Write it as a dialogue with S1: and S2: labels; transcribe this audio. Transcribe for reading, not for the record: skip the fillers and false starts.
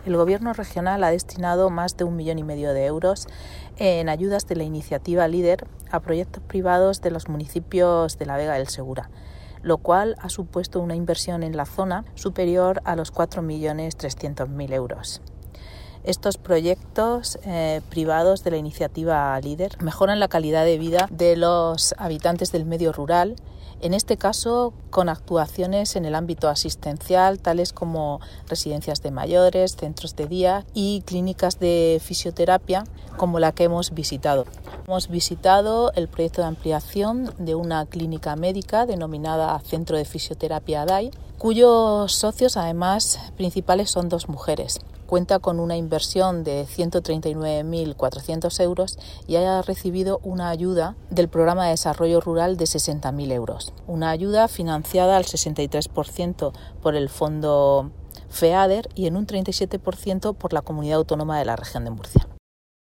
S1: El Gobierno regional ha destinado más de 1,5 millones de euros en ayudas de la iniciativa LEADER a proyectos privados de los municipios de la Vega del Segura, lo cual ha supuesto una inversión en la zona superior a los 4.300.000 euros. Estos proyectos privados de la iniciativa LEADER mejoran la calidad de vida de los habitantes del medio rural, en este caso con actuaciones en el ámbito asistencial, tales como residencias de mayores, centros de día y clínicas de fisioterapia como la que hemos visitado. Hemos visitado el proyecto de ampliación de una clínica médica denominada Centro de Fisioterapia ADAI, cuyos socios además principales son 2 mujeres. Cuenta con una inversión de 139.400 euros y haya recibido una ayuda del Programa de Desarrollo Rural de 60.000 euros. Una ayuda financiada al 63% por el Fondo FEADER y en un 37% por la Comunidad Autónoma de la Región de Murcia.